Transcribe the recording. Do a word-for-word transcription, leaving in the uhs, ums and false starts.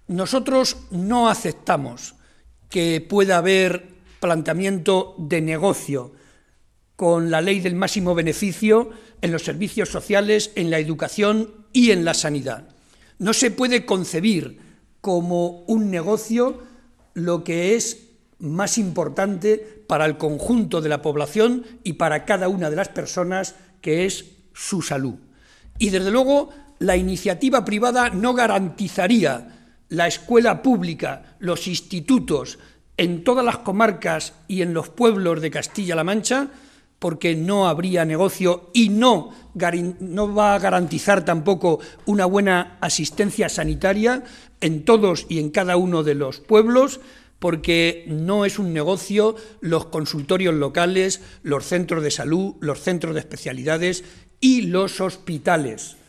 Nosotros no aceptamos que pueda haber planteamiento de negocio con la ley del máximo beneficio en los servicios sociales, en la educación y en la sanidad. No se puede concebir como un negocio lo que es más importante para el conjunto de la población y para cada una de las personas, que es su salud. Y desde luego la iniciativa privada no garantizaría la escuela pública, los institutos en todas las comarcas y en los pueblos de Castilla-La Mancha, porque no habría negocio y no, no va a garantizar tampoco una buena asistencia sanitaria en todos y en cada uno de los pueblos, porque no es un negocio los consultorios locales, los centros de salud, los centros de especialidades y los hospitales.